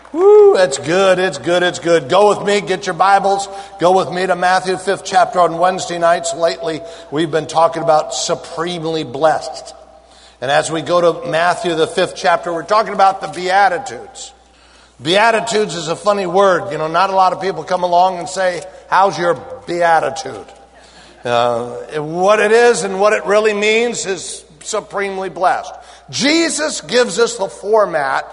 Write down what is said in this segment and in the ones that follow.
Woo, it's good, it's good, it's good. Go with me, get your Bibles. Go with me to Matthew 5th chapter on Wednesday nights. Lately, we've been talking about supremely blessed. And as we go to Matthew, the 5th chapter, we're talking about the Beatitudes. Beatitudes is a funny word. You know, not a lot of people come along and say, how's your beatitude? What it is and what it really means is supremely blessed. Jesus gives us the format,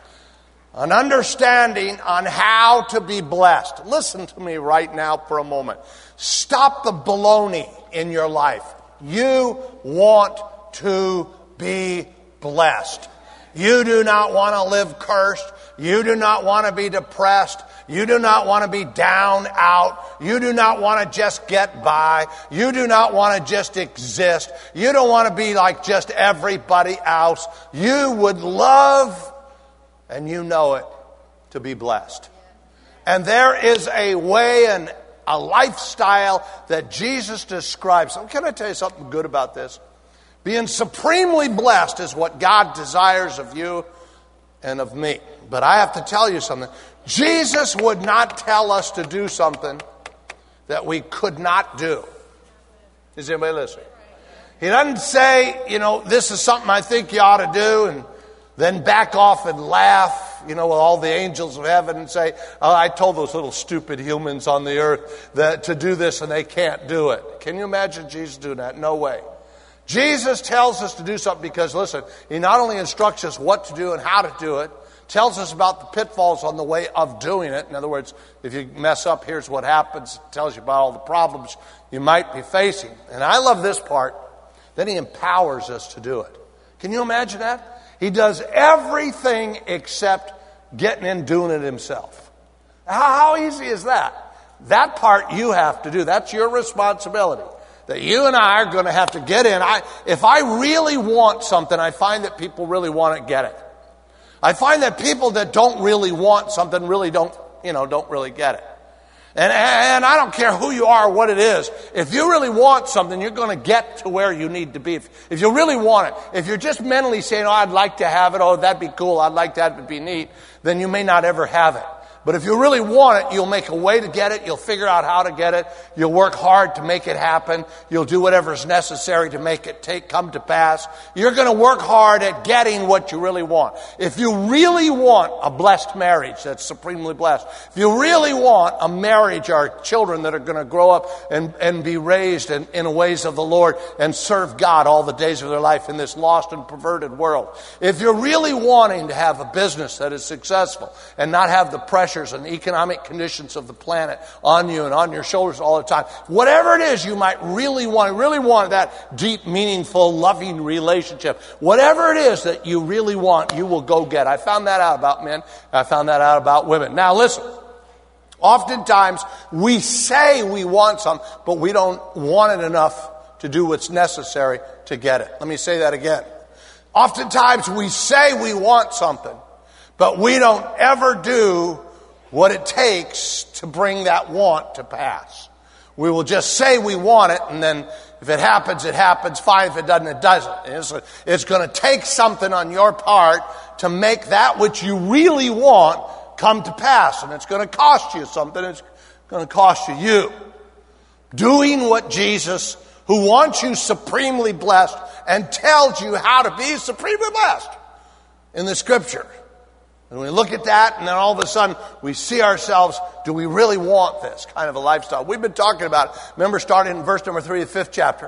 an understanding on how to be blessed. Listen to me right now for a moment. Stop the baloney in your life. You want to be blessed. You do not want to live cursed. You do not want to be depressed. You do not want to be down out. You do not want to just get by. You do not want to just exist. You don't want to be like just everybody else. You would love, and you know it, to be blessed. And there is a way and a lifestyle that Jesus describes. So can I tell you something good about this? Being supremely blessed is what God desires of you and of me. But I have to tell you something. Jesus would not tell us to do something that we could not do. Is anybody listening? He doesn't say, this is something I think you ought to do, and then back off and laugh, with all the angels of heaven and say, oh, I told those little stupid humans on the earth that to do this and they can't do it. Can you imagine Jesus doing that? No way. Jesus tells us to do something because, listen, he not only instructs us what to do and how to do it, tells us about the pitfalls on the way of doing it. In other words, if you mess up, here's what happens. It tells you about all the problems you might be facing. And I love this part. Then he empowers us to do it. Can you imagine that? He does everything except getting in doing it himself. How easy is that? That part you have to do. That's your responsibility. That you and I are going to have to get in. If I really want something, I find that people really want to get it. I find that people that don't really want something really don't really get it. And I don't care who you are or what it is. If you really want something, you're going to get to where you need to be. If you really want it, if you're just mentally saying, I'd like to have it, that'd be cool, I'd like that, it'd be neat, then you may not ever have it. But if you really want it, you'll make a way to get it. You'll figure out how to get it. You'll work hard to make it happen. You'll do whatever is necessary to make it come to pass. You're going to work hard at getting what you really want. If you really want a blessed marriage that's supremely blessed, if you really want a marriage or children that are going to grow up and be raised in the ways of the Lord and serve God all the days of their life in this lost and perverted world, if you're really wanting to have a business that is successful and not have the pressure and the economic conditions of the planet on you and on your shoulders all the time. Whatever it is you might really want that deep, meaningful, loving relationship. Whatever it is that you really want, you will go get. I found that out about men. I found that out about women. Now listen, oftentimes we say we want something, but we don't want it enough to do what's necessary to get it. Let me say that again. Oftentimes we say we want something, but we don't ever do what it takes to bring that want to pass. We will just say we want it, and then if it happens, it happens. Fine. If it doesn't, it doesn't. It's going to take something on your part to make that which you really want come to pass. And it's going to cost you something. It's going to cost you. Doing what Jesus, who wants you supremely blessed and tells you how to be supremely blessed in the Scripture. And we look at that, and then all of a sudden, we see ourselves, do we really want this kind of a lifestyle? We've been talking about it. Remember, starting in verse number 3 of the 5th chapter.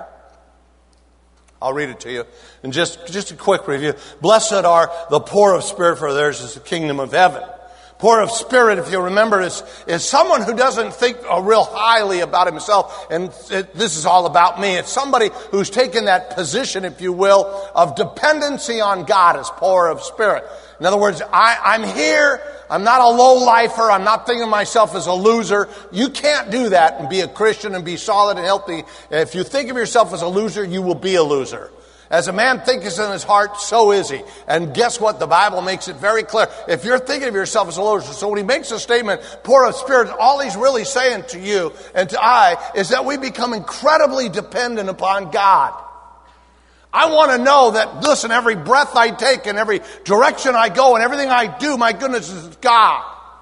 I'll read it to you. And just a quick review. Blessed are the poor of spirit, for theirs is the kingdom of heaven. Poor of spirit, if you remember, is someone who doesn't think real highly about himself, and this is all about me. It's somebody who's taken that position, if you will, of dependency on God as poor of spirit. In other words, I'm here. I'm not a low-lifer. I'm not thinking of myself as a loser. You can't do that and be a Christian and be solid and healthy. If you think of yourself as a loser, you will be a loser. As a man thinketh in his heart, so is he. And guess what? The Bible makes it very clear. If you're thinking of yourself as a loser, so when he makes a statement, poor of spirit, all he's really saying to you and to I is that we become incredibly dependent upon God. I want to know that, listen, every breath I take and every direction I go and everything I do, my goodness, is God.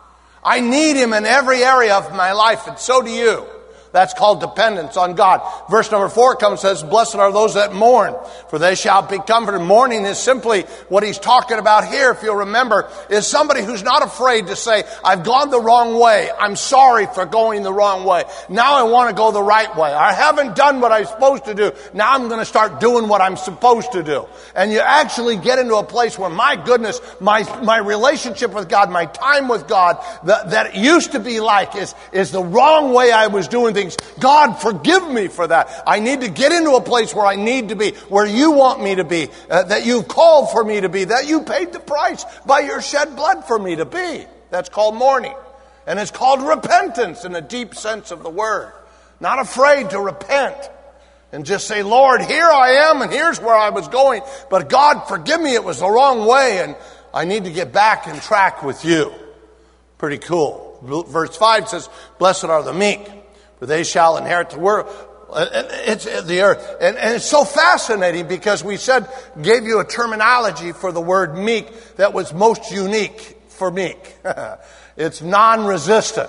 I need Him in every area of my life, and so do you. That's called dependence on God. Verse number 4 comes and says, blessed are those that mourn, for they shall be comforted. Mourning is simply what he's talking about here, if you'll remember, is somebody who's not afraid to say, I've gone the wrong way. I'm sorry for going the wrong way. Now I want to go the right way. I haven't done what I'm supposed to do. Now I'm going to start doing what I'm supposed to do. And you actually get into a place where, my goodness, my relationship with God, my time with God, that it used to be like is the wrong way I was doing things. God, forgive me for that. I need to get into a place where I need to be, where you want me to be, that you've called for me to be, that you paid the price by your shed blood for me to be. That's called mourning. And it's called repentance in a deep sense of the word. Not afraid to repent and just say, Lord, here I am and here's where I was going. But God, forgive me, it was the wrong way and I need to get back in track with you. Pretty cool. Verse 5 says, blessed are the meek, for they shall inherit the world. It's the earth. And it's so fascinating because we gave you a terminology for the word meek that was most unique for meek. It's non-resistant.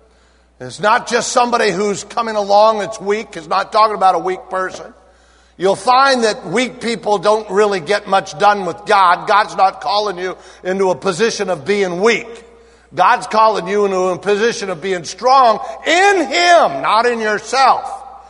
It's not just somebody who's coming along that's weak. It's not talking about a weak person. You'll find that weak people don't really get much done with God. God's not calling you into a position of being weak. God's calling you into a position of being strong in Him, not in yourself.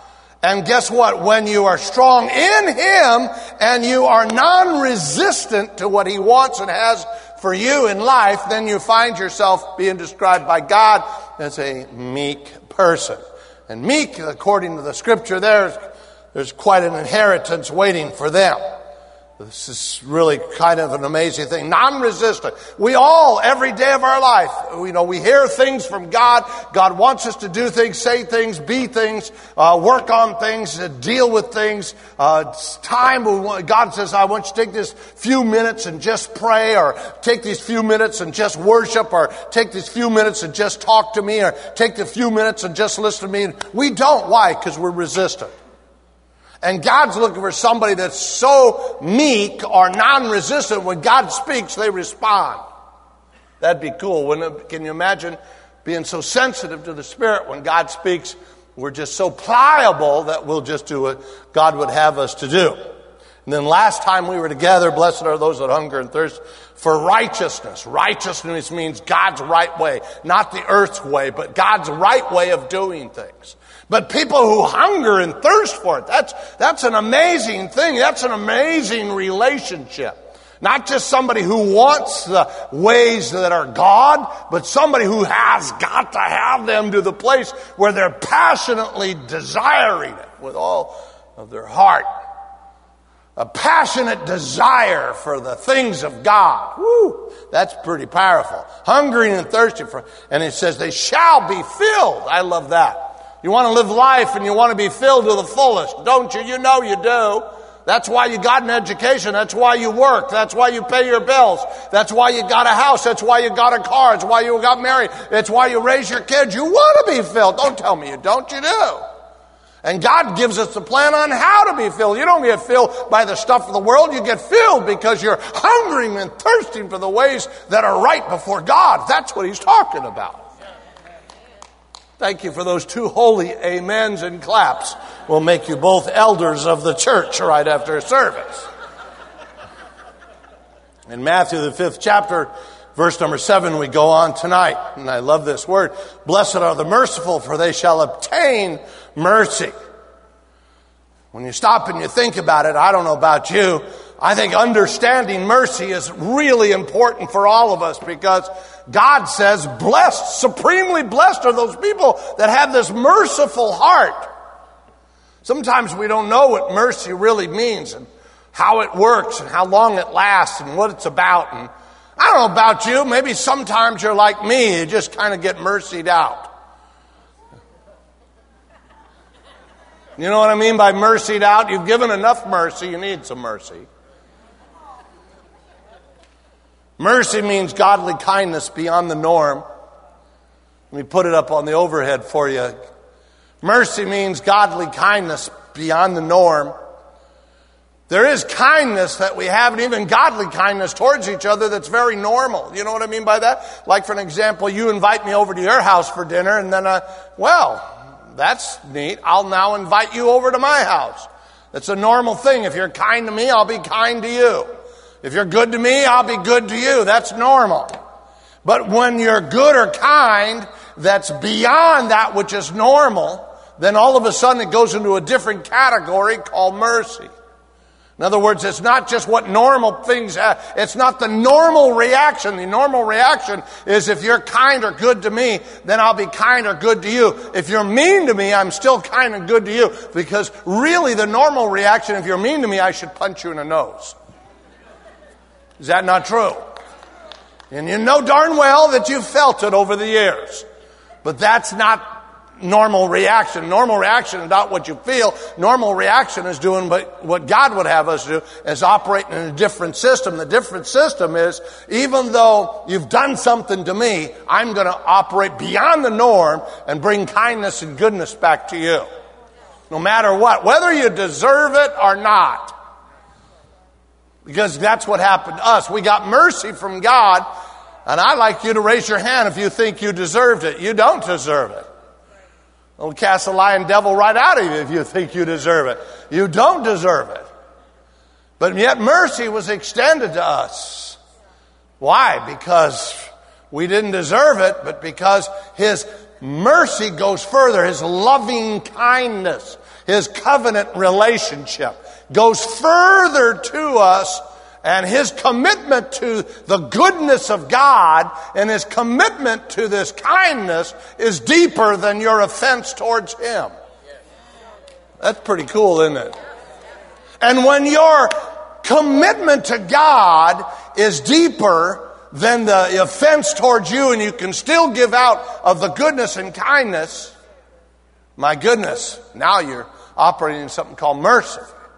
And guess what? When you are strong in Him and you are non-resistant to what He wants and has for you in life, then you find yourself being described by God as a meek person. And meek, according to the scripture, there's quite an inheritance waiting for them. This is really kind of an amazing thing. Non-resistant. We all, every day of our life, we hear things from God. God wants us to do things, say things, be things, work on things, deal with things. It's time. God says, I want you to take this few minutes and just pray, or take these few minutes and just worship, or take these few minutes and just talk to me, or take the few minutes and just listen to me. We don't. Why? Because we're resistant. And God's looking for somebody that's so meek or non-resistant. When God speaks, they respond. That'd be cool, wouldn't it? Can you imagine being so sensitive to the Spirit when God speaks? We're just so pliable that we'll just do what God would have us to do. And then last time we were together, blessed are those that hunger and thirst for righteousness. Righteousness means God's right way, not the earth's way, but God's right way of doing things. But people who hunger and thirst for it, that's an amazing thing. That's an amazing relationship. Not just somebody who wants the ways that are God, but somebody who has got to have them to the place where they're passionately desiring it with all of their heart. A passionate desire for the things of God. Woo, that's pretty powerful. Hungering and thirsty for, and it says they shall be filled. I love that. You want to live life and you want to be filled to the fullest, don't you? You know you do. That's why you got an education. That's why you work. That's why you pay your bills. That's why you got a house. That's why you got a car. It's why you got married. It's why you raise your kids. You want to be filled. Don't tell me you don't. You do. And God gives us the plan on how to be filled. You don't get filled by the stuff of the world. You get filled because you're hungering and thirsting for the ways that are right before God. That's what He's talking about. Thank you for those two holy amens and claps. We'll make you both elders of the church right after service. In Matthew, the 5th chapter, verse number 7, we go on tonight. And I love this word. Blessed are the merciful, for they shall obtain mercy. When you stop and you think about it, I don't know about you, I think understanding mercy is really important for all of us, because God says, blessed, supremely blessed are those people that have this merciful heart. Sometimes we don't know what mercy really means and how it works and how long it lasts and what it's about. And I don't know about you, maybe sometimes you're like me, you just kind of get mercied out. You know what I mean by mercied out? You've given enough mercy, you need some mercy. Mercy means godly kindness beyond the norm. Let me put it up on the overhead for you. Mercy means godly kindness beyond the norm. There is kindness that we have, and even godly kindness towards each other that's very normal. You know what I mean by that? Like, for an example, you invite me over to your house for dinner, and then, that's neat. I'll now invite you over to my house. That's a normal thing. If you're kind to me, I'll be kind to you. If you're good to me, I'll be good to you. That's normal. But when you're good or kind, that's beyond that which is normal, then all of a sudden it goes into a different category called mercy. In other words, it's not just what normal things have. It's not the normal reaction. The normal reaction is if you're kind or good to me, then I'll be kind or good to you. If you're mean to me, I'm still kind and good to you. Because really the normal reaction, if you're mean to me, I should punch you in the nose. Is that not true? And you know darn well that you've felt it over the years. But that's not normal reaction. Normal reaction is not what you feel. Normal reaction is doing what God would have us do, is operating in a different system. The different system is, even though you've done something to me, I'm going to operate beyond the norm and bring kindness and goodness back to you. No matter what, whether you deserve it or not. Because that's what happened to us. We got mercy from God, and I'd like you to raise your hand if you think you deserved it. You don't deserve it. It'll cast the lying devil right out of you if you think you deserve it. You don't deserve it. But yet mercy was extended to us. Why? Because we didn't deserve it, but because His mercy goes further. His loving kindness, His covenant relationship goes further to us, and His commitment to the goodness of God and His commitment to this kindness is deeper than your offense towards Him. That's pretty cool, isn't it? And when your commitment to God is deeper than the offense towards you, and you can still give out of the goodness and kindness, my goodness, now you're operating in something called mercy.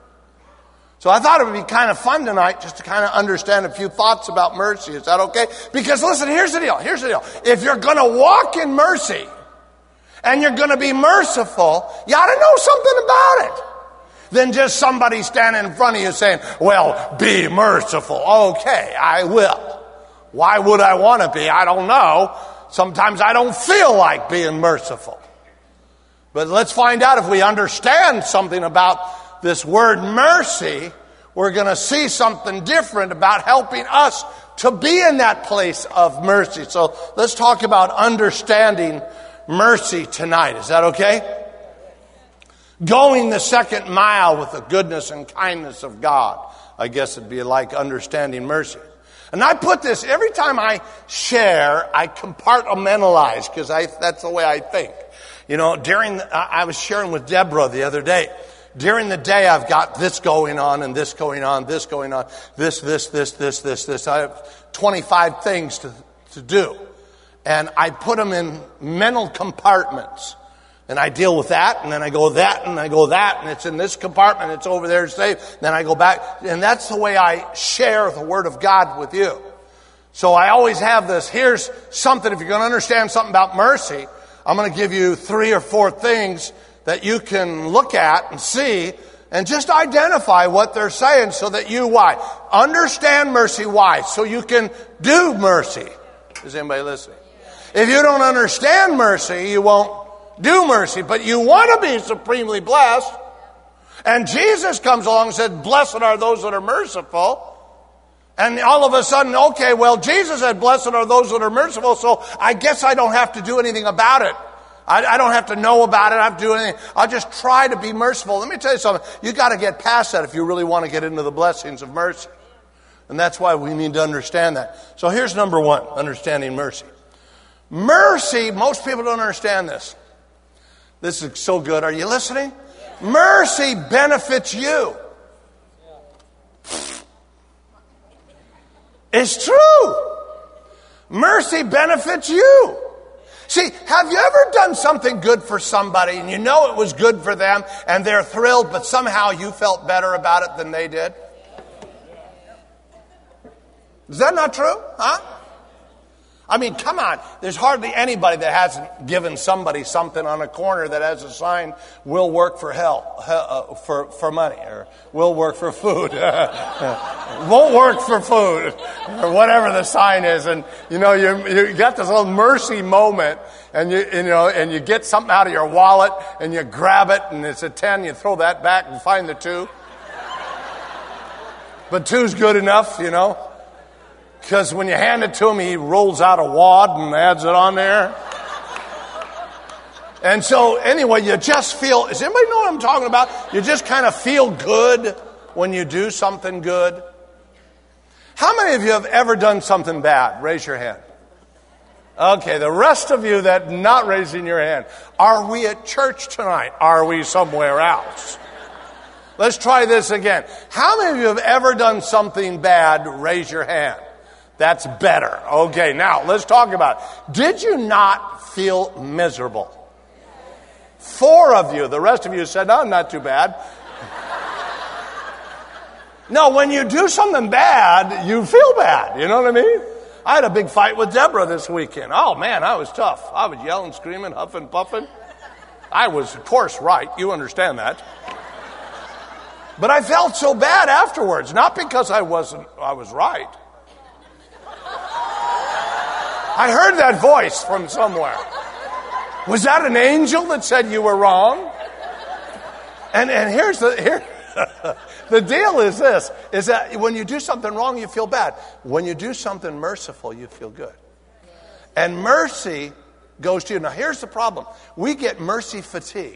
So I thought it would be kind of fun tonight just to kind of understand a few thoughts about mercy. Is that okay? Because listen, here's the deal. If you're going to walk in mercy and you're going to be merciful, you ought to know something about it. Than just somebody standing in front of you saying, well, be merciful. Okay, I will. Why would I want to be? I don't know. Sometimes I don't feel like being merciful. But let's find out if we understand something about this word mercy. We're going to see something different about helping us to be in that place of mercy. So let's talk about understanding mercy tonight. Is that okay? Going the second mile with the goodness and kindness of God. I guess it'd be like understanding mercy. And I put this, every time I share, I compartmentalize, because that's the way I think. You know, I was sharing with Deborah the other day. During the day, I've got this going on and this going on, this going on, this. I have 25 things to do. And I put them in mental compartments. And I deal with that, and then I go that, and I go that, and it's in this compartment, it's over there safe. Then I go back. And that's the way I share the Word of God with you. So I always have this, here's something, if you're going to understand something about mercy, I'm going to give you 3 or 4 things that you can look at and see and just identify what they're saying so that you, why? Understand mercy, why? So you can do mercy. Is anybody listening? If you don't understand mercy, you won't do mercy. But you want to be supremely blessed. And Jesus comes along and said, blessed are those that are merciful. And all of a sudden, okay, well, Jesus said, blessed are those that are merciful, so I guess I don't have to do anything about it. I don't have to know about it. I don't have to do anything. I'll just try to be merciful. Let me tell you something. You've got to get past that if you really want to get into the blessings of mercy. And that's why we need to understand that. So here's number 1, understanding mercy. Mercy, most people don't understand this. This is so good. Are you listening? Mercy benefits you. It's true. Mercy benefits you. See, have you ever done something good for somebody and you know it was good for them and they're thrilled, but somehow you felt better about it than they did? Is that not true? Huh? I mean, come on. There's hardly anybody that hasn't given somebody something on a corner that has a sign, will work for for money, or will work for food. Won't work for food, or whatever the sign is. And, you got this little mercy moment, and you get something out of your wallet, and you grab it, and it's a 10, you throw that back and find the 2. But 2's good enough, Because when you hand it to him, he rolls out a wad and adds it on there. And so, anyway, you just feel, does anybody know what I'm talking about? You just kind of feel good when you do something good. How many of you have ever done something bad? Raise your hand. Okay, the rest of you that not raising your hand. Are we at church tonight? Are we somewhere else? Let's try this again. How many of you have ever done something bad? Raise your hand. That's better. Okay, now let's talk about it. Did you not feel miserable? 4 of you. The rest of you said, no, not too bad. No, when you do something bad, you feel bad. You know what I mean? I had a big fight with Deborah this weekend. Oh, man, I was tough. I was yelling, screaming, huffing, puffing. I was, of course, right. You understand that. But I felt so bad afterwards. Not because I was right. I heard that voice from somewhere. Was that an angel that said you were wrong? And here's the deal is this, is that when you do something wrong, you feel bad. When you do something merciful, you feel good. And mercy goes to you. Now, here's the problem. We get mercy fatigue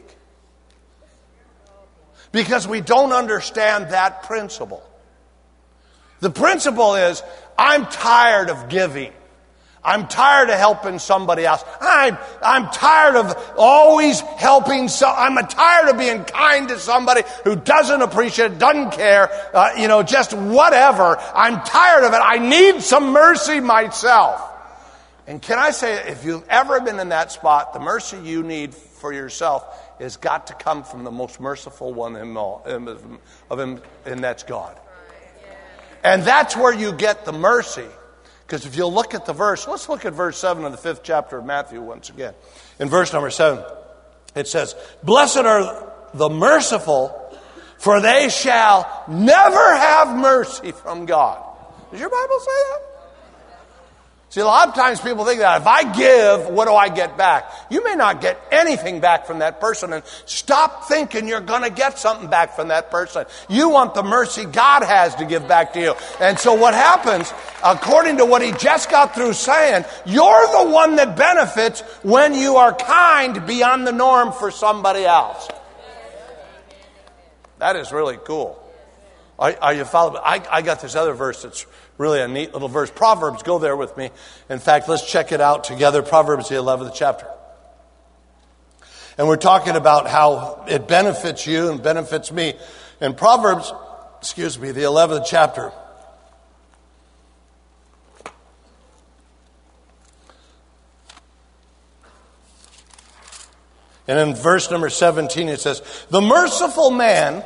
because we don't understand that principle. The principle is, I'm tired of giving. I'm tired of helping somebody else. I'm tired of always helping. I'm tired of being kind to somebody who doesn't appreciate it, doesn't care, just whatever. I'm tired of it. I need some mercy myself. And can I say, if you've ever been in that spot, the mercy you need for yourself has got to come from the most merciful one of him, and that's God. And that's where you get the mercy. Because if you'll look at the verse, let's look at verse 7 of the 5th chapter of Matthew once again. In verse number 7, it says, "Blessed are the merciful, for they shall never have mercy from God." Does your Bible say that? See, a lot of times people think that if I give, what do I get back? You may not get anything back from that person, and stop thinking you're going to get something back from that person. You want the mercy God has to give back to you. And so what happens, according to what he just got through saying, you're the one that benefits when you are kind beyond the norm for somebody else. That is really cool. Are you following? I got this other verse that's really a neat little verse. Proverbs, go there with me. In fact, let's check it out together. Proverbs, the 11th chapter. And we're talking about how it benefits you and benefits me. In Proverbs, the 11th chapter. And in verse number 17 it says, "The merciful man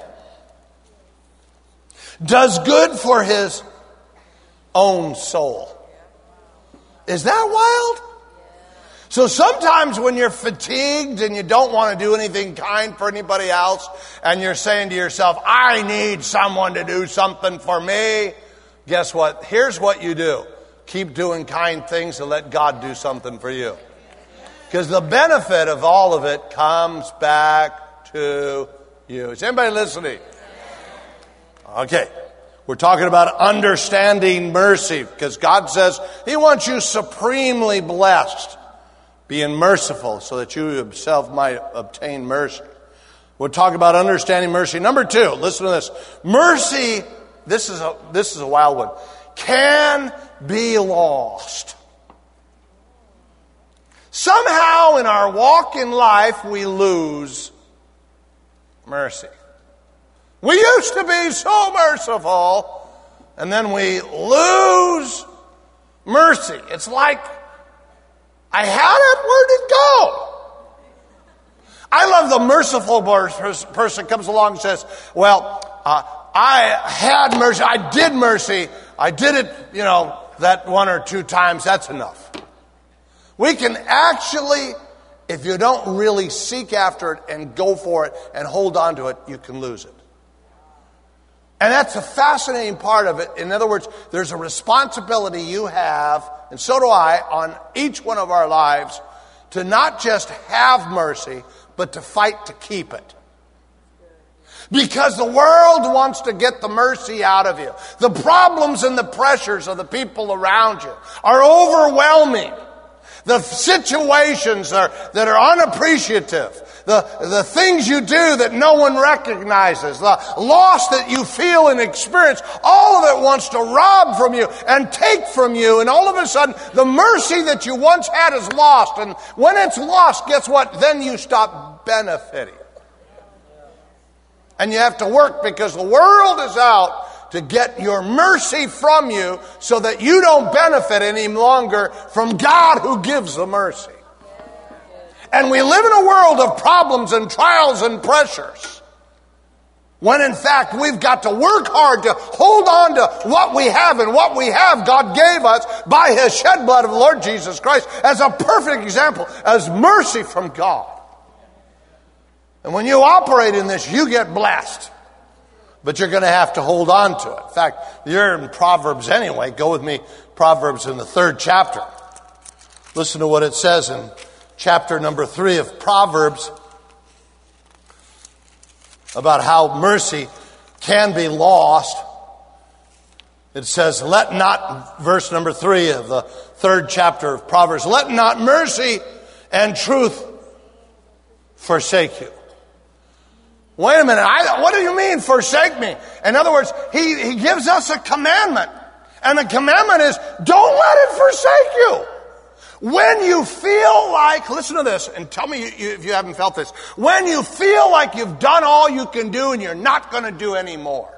does good for his own soul." Is that wild? So sometimes when you're fatigued and you don't want to do anything kind for anybody else, and you're saying to yourself, I need someone to do something for me, guess what? Here's what you do. Keep doing kind things and let God do something for you. Because the benefit of all of it comes back to you. Is anybody listening? Okay. We're talking about understanding mercy, because God says he wants you supremely blessed, being merciful so that you yourself might obtain mercy. We'll talk about understanding mercy. Number 2, listen to this. Mercy, this is a wild one, can be lost. Somehow in our walk in life we lose mercy. We used to be so merciful, and then we lose mercy. It's like, I had it, where'd it go? I love the merciful person comes along and says, well, I had mercy, I did mercy, I did it, that 1 or 2 times, that's enough. We can actually, if you don't really seek after it and go for it and hold on to it, you can lose it. And that's a fascinating part of it. In other words, there's a responsibility you have, and so do I, on each one of our lives to not just have mercy, but to fight to keep it. Because the world wants to get the mercy out of you. The problems and the pressures of the people around you are overwhelming. The situations that are unappreciative. The things you do that no one recognizes. The loss that you feel and experience. All of it wants to rob from you and take from you. And all of a sudden, the mercy that you once had is lost. And when it's lost, guess what? Then you stop benefiting. And you have to work because the world is out to get your mercy from you so that you don't benefit any longer from God who gives the mercy. And we live in a world of problems and trials and pressures. When in fact we've got to work hard to hold on to what we have, and what we have God gave us by His shed blood of the Lord Jesus Christ as a perfect example, as mercy from God. And when you operate in this, you get blessed. But you're going to have to hold on to it. In fact, you're in Proverbs anyway. Go with me, Proverbs in the 3rd chapter. Listen to what it says in chapter number 3 of Proverbs about how mercy can be lost. It says, let not, verse number 3 of the 3rd chapter of Proverbs, let not mercy and truth forsake you. Wait a minute, what do you mean forsake me? In other words, he gives us a commandment. And the commandment is, don't let it forsake you. When you feel like, listen to this, and tell me if you haven't felt this. When you feel like you've done all you can do and you're not going to do any more.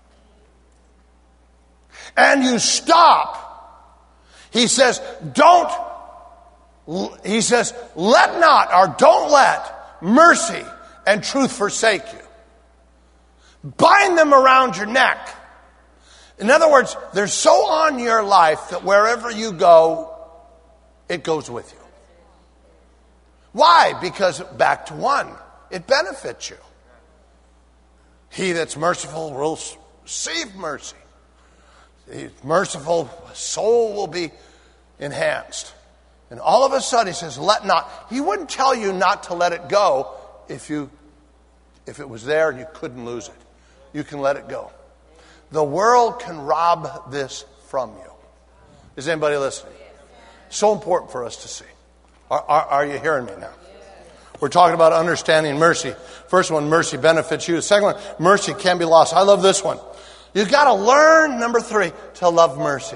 And you stop. He says, let not, or don't let mercy and truth forsake you. Bind them around your neck. In other words, they're so on your life that wherever you go, it goes with you. Why? Because back to 1, it benefits you. He that's merciful will receive mercy. He's merciful, soul will be enhanced. And all of a sudden he says, let not. He wouldn't tell you not to let it go if it was there and you couldn't lose it. You can let it go. The world can rob this from you. Is anybody listening? So important for us to see. Are you hearing me now? We're talking about understanding mercy. First one, mercy benefits you. The second one, mercy can be lost. I love this one. You've got to learn, number 3, to love mercy.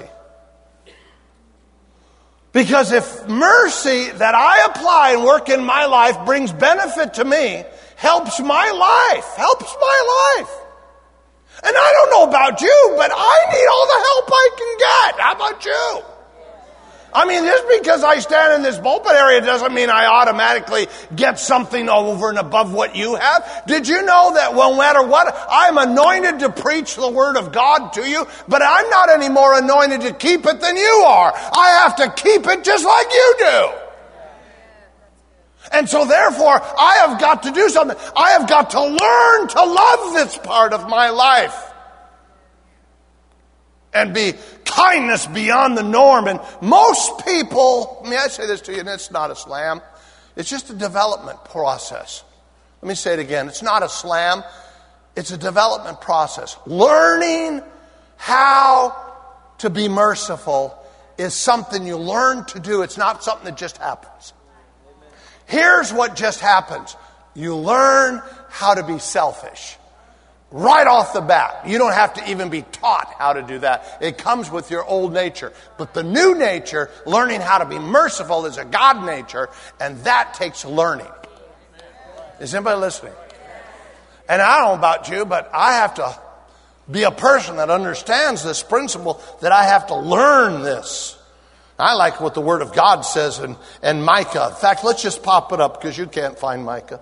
Because if mercy that I apply and work in my life brings benefit to me, helps my life. And I don't know about you, but I need all the help I can get. How about you? I mean, just because I stand in this pulpit area doesn't mean I automatically get something over and above what you have. Did you know that no matter what, I'm anointed to preach the Word of God to you, but I'm not any more anointed to keep it than you are. I have to keep it just like you do. And so therefore, I have got to do something. I have got to learn to love this part of my life. And be kindness beyond the norm. And most people, may I say this to you, and it's not a slam. It's just a development process. Let me say it again. It's not a slam. It's a development process. Learning how to be merciful is something you learn to do. It's not something that just happens. Here's what just happens. You learn how to be selfish. Right off the bat. You don't have to even be taught how to do that. It comes with your old nature. But the new nature, learning how to be merciful, is a God nature, and that takes learning. Is anybody listening? And I don't know about you, but I have to be a person that understands this principle, that I have to learn this. I like what the Word of God says in Micah. In fact, let's just pop it up because you can't find Micah.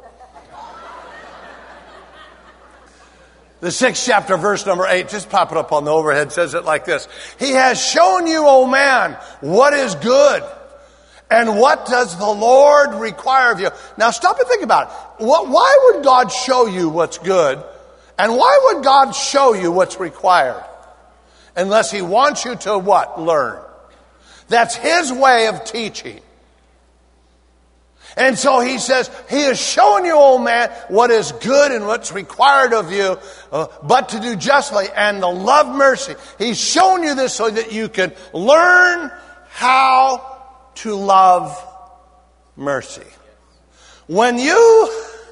The 6th chapter, verse number 8, just pop it up on the overhead, says it like this. He has shown you, O man, what is good. And what does the Lord require of you? Now stop and think about it. Why would God show you what's good? And why would God show you what's required? Unless He wants you to what? Learn. That's His way of teaching. And so He says, He is showing you, old man, what is good and what's required of you, but to do justly and to love mercy. He's showing you this so that you can learn how to love mercy. When you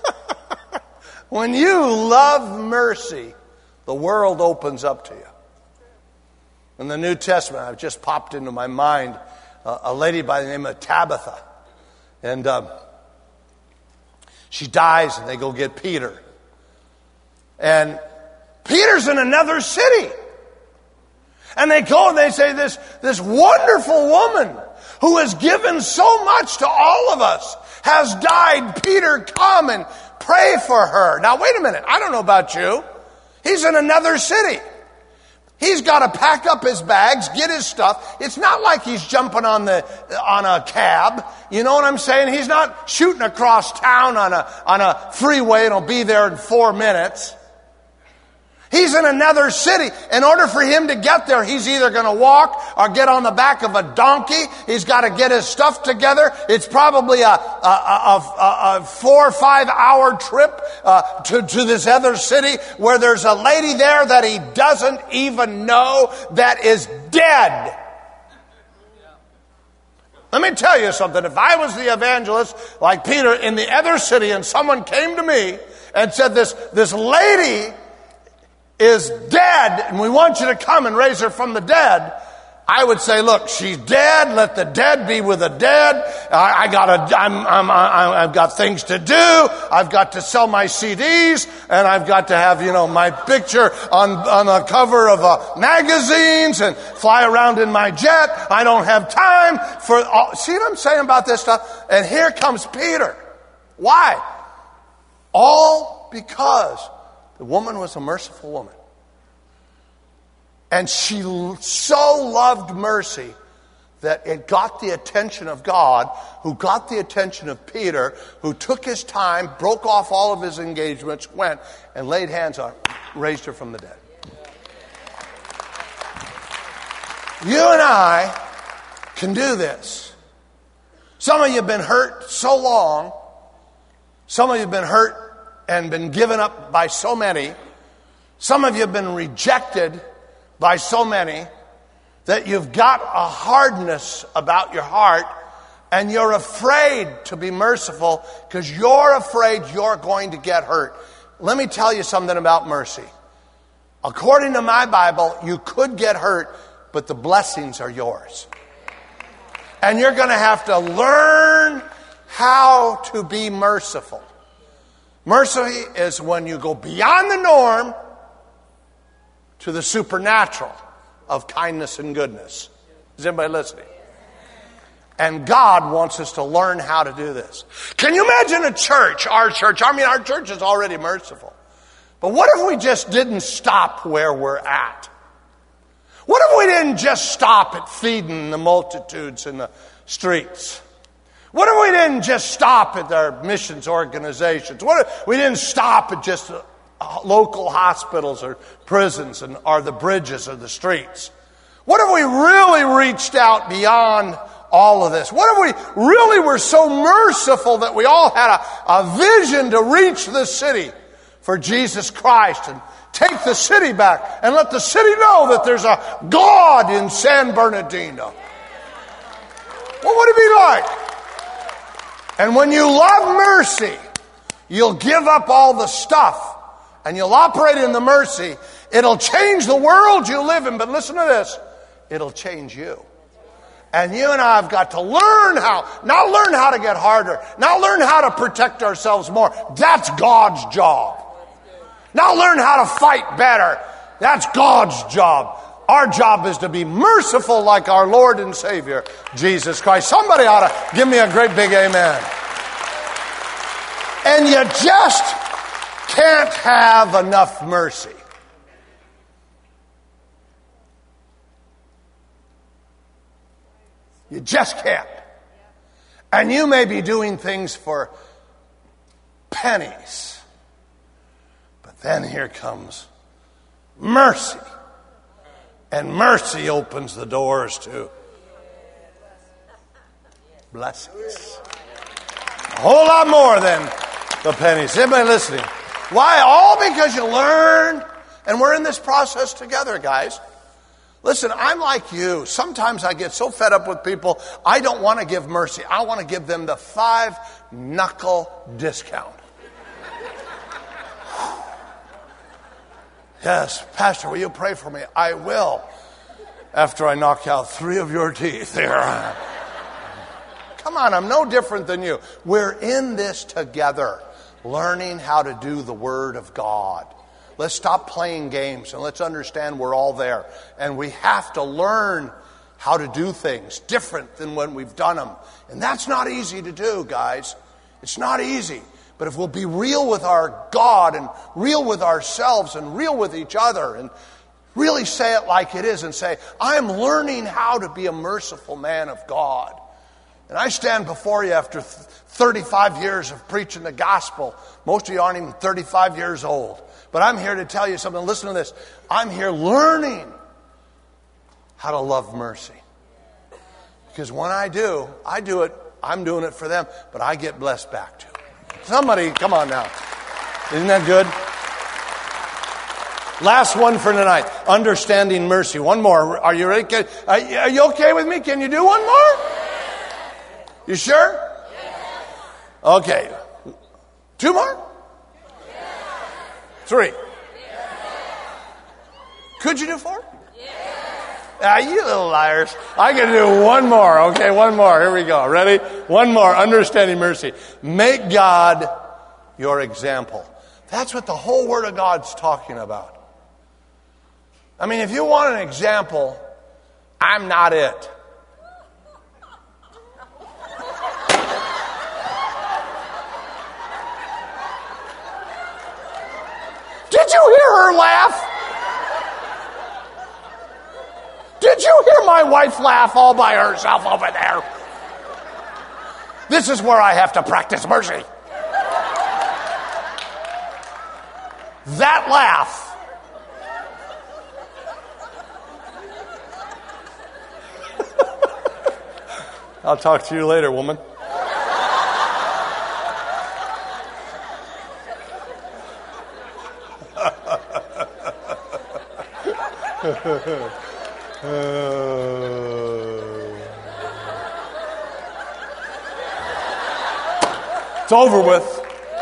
love mercy, the world opens up to you. In the New Testament, I've just popped into my mind a lady by the name of Tabitha. And she dies and they go get Peter. And Peter's in another city. And they go and they say, this wonderful woman who has given so much to all of us has died. Peter, come and pray for her. Now, wait a minute. I don't know about you. He's in another city. He's got to pack up his bags, get his stuff. It's not like he's jumping on a cab. You know what I'm saying? He's not shooting across town on a freeway and he'll be there in 4 minutes. He's in another city. In order for him to get there, he's either going to walk or get on the back of a donkey. He's got to get his stuff together. It's probably a 4 or 5 hour trip to this other city where there's a lady there that he doesn't even know that is dead. Let me tell you something. If I was the evangelist like Peter in the other city and someone came to me and said, this lady is dead and we want you to come and raise her from the dead, I would say, look, she's dead. Let the dead be with the dead. I've got things to do. I've got to sell my CDs and I've got to have, my picture on the cover of magazines and fly around in my jet. I don't have time for all. See what I'm saying about this stuff? And here comes Peter. Why? All because the woman was a merciful woman. And she so loved mercy that it got the attention of God, who got the attention of Peter, who took his time, broke off all of his engagements, went and laid hands on her, raised her from the dead. You and I can do this. Some of you have been hurt so long. Some of you have been hurt and been given up by so many. Some of you have been rejected by so many that you've got a hardness about your heart and you're afraid to be merciful because you're afraid you're going to get hurt. Let me tell you something about mercy. According to my Bible, you could get hurt, but the blessings are yours. And you're going to have to learn how to be merciful. Mercy is when you go beyond the norm to the supernatural of kindness and goodness. Is anybody listening? And God wants us to learn how to do this. Can you imagine a church, our church? I mean, our church is already merciful. But what if we just didn't stop where we're at? What if we didn't just stop at feeding the multitudes in the streets? What if we didn't just stop at our missions organizations? What if we didn't stop at just local hospitals or prisons or the bridges or the streets? What if we really reached out beyond all of this? What if we really were so merciful that we all had a vision to reach the city for Jesus Christ and take the city back and let the city know that there's a God in San Bernardino? What would it be like? And when you love mercy, you'll give up all the stuff and you'll operate in the mercy. It'll change the world you live in. But listen to this. It'll change you. And you and I have got to learn not learn how to get harder, not learn how to protect ourselves more. That's God's job. Not learn how to fight better. That's God's job. Our job is to be merciful like our Lord and Savior, Jesus Christ. Somebody ought to give me a great big amen. And you just can't have enough mercy. You just can't. And you may be doing things for pennies. But then here comes mercy. And mercy opens the doors to blessings. A whole lot more than the pennies. Anybody listening? Why? All because you learn. And we're in this process together, guys. Listen, I'm like you. Sometimes I get so fed up with people, I don't want to give mercy. I want to give them the 5-knuckle discount. Yes, Pastor, will you pray for me? I will. After I knock out 3 of your teeth there. Come on, I'm no different than you. We're in this together, learning how to do the Word of God. Let's stop playing games and let's understand we're all there. And we have to learn how to do things different than when we've done them. And that's not easy to do, guys. It's not easy. But if we'll be real with our God and real with ourselves and real with each other and really say it like it is and say, I'm learning how to be a merciful man of God. And I stand before you after 35 years of preaching the gospel. Most of you aren't even 35 years old. But I'm here to tell you something. Listen to this. I'm here learning how to love mercy. Because when I do it, I'm doing it for them, but I get blessed back too. Somebody, come on now. Isn't that good? Last one for tonight. Understanding mercy. One more. Are you ready? Are you okay with me? Can you do one more? You sure? Okay. 2 more? 3. Could you do 4? You little liars. I can do one more. Okay, one more. Here we go. Ready? One more. Understanding mercy. Make God your example. That's what the whole Word of God's talking about. I mean, if you want an example, I'm not it. Did you hear her laugh? Did you hear my wife laugh all by herself over there? This is where I have to practice mercy. That laugh. I'll talk to you later, woman. It's over with.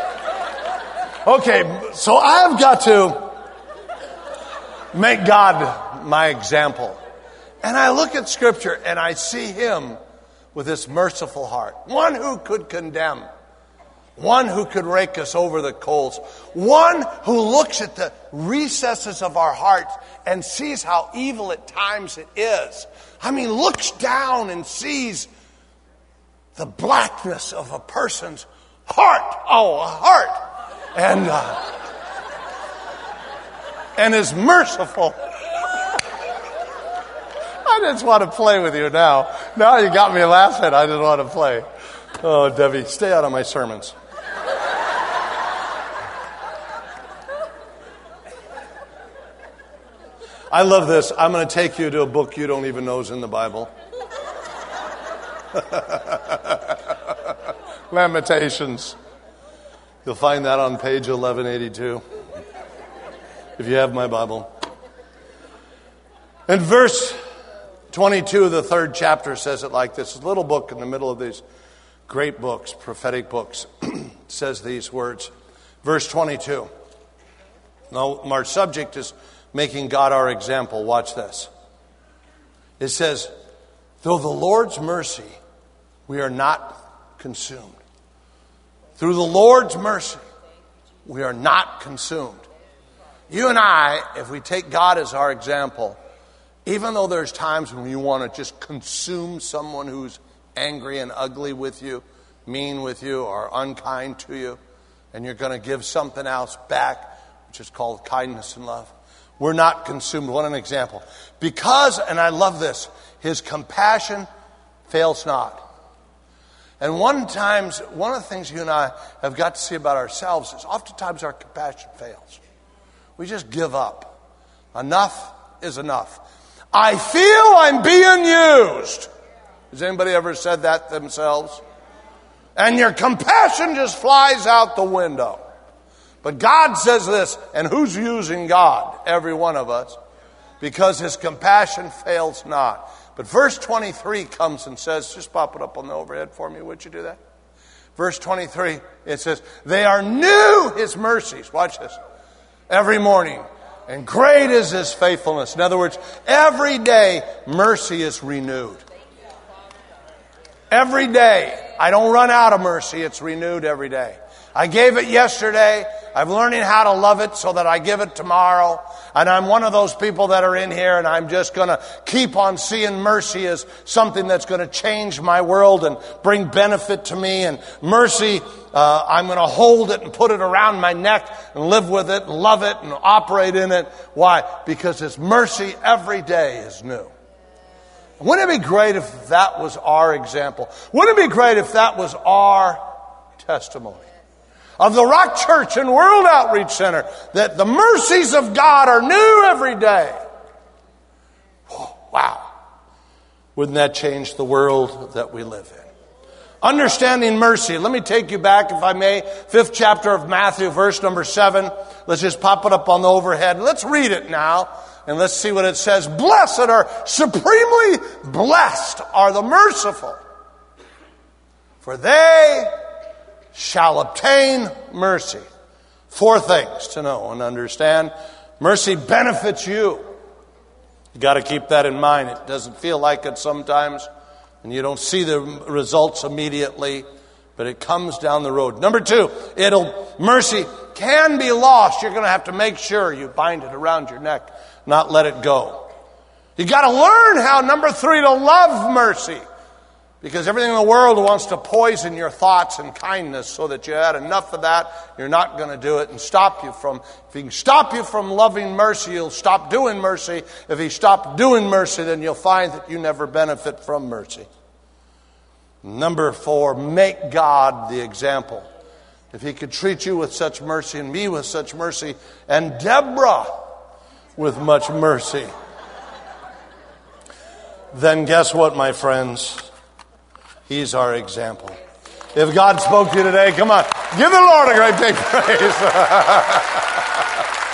Okay, so I've got to make God my example. And I look at Scripture and I see Him with this merciful heart. One who could condemn. One who could rake us over the coals. One who looks at the recesses of our hearts and sees how evil at times it is. I mean, looks down and sees the blackness of a person's heart. Oh, a heart. And is merciful. I just want to play with you now. Now you got me laughing. I just want to play. Oh, Debbie, stay out of my sermons. I love this. I'm going to take you to a book you don't even know is in the Bible. Lamentations. You'll find that on page 1182. If you have my Bible. In verse 22, the 3rd chapter says it like this. It's a little book in the middle of these great books, prophetic books. Says these words. Verse 22. Now, our subject is making God our example. Watch this. It says, though the Lord's mercy, we are not consumed. Through the Lord's mercy, we are not consumed. You and I, if we take God as our example, even though there's times when you want to just consume someone who's angry and ugly with you, mean with you, or unkind to you, and you're going to give something else back, which is called kindness and love. We're not consumed. What an example. Because, and I love this, His compassion fails not. And one of the things you and I have got to see about ourselves is oftentimes our compassion fails. We just give up. Enough is enough. I feel I'm being used. Has anybody ever said that themselves? And your compassion just flies out the window. But God says this, and who's using God? Every one of us. Because his compassion fails not. But verse 23 comes and says, just pop it up on the overhead for me, would you do that? Verse 23, it says, they are new, his mercies. Watch this. Every morning. And great is his faithfulness. In other words, every day, mercy is renewed. Every day. I don't run out of mercy. It's renewed every day. I gave it yesterday. I'm learning how to love it so that I give it tomorrow. And I'm one of those people that are in here, and I'm just going to keep on seeing mercy as something that's going to change my world and bring benefit to me. And mercy, I'm going to hold it and put it around my neck and live with it and love it and operate in it. Why? Because his mercy every day is new. Wouldn't it be great if that was our example? Wouldn't it be great if that was our testimony? Of the Rock Church and World Outreach Center, that the mercies of God are new every day. Oh, wow. Wouldn't that change the world that we live in? Understanding mercy. Let me take you back, if I may, 5th chapter of Matthew, verse number 7. Let's just pop it up on the overhead. Let's read it now, and let's see what it says. Blessed are, supremely blessed are the merciful, for they shall obtain mercy. 4 things to know and understand. Mercy benefits you. You got to keep that in mind. It doesn't feel like it sometimes, and you don't see the results immediately, but it comes down the road. Number 2, mercy can be lost. You're going to have to make sure you bind it around your neck, not let it go. You got to learn how, number 3, to love mercy. Because everything in the world wants to poison your thoughts and kindness so that you had enough of that, you're not going to do it and stop you from, if he can stop you from loving mercy, you'll stop doing mercy. If he stopped doing mercy, then you'll find that you never benefit from mercy. Number 4, make God the example. If he could treat you with such mercy and me with such mercy and Deborah with much mercy, then guess what, my friends? He's our example. If God spoke to you today, come on, give the Lord a great big praise.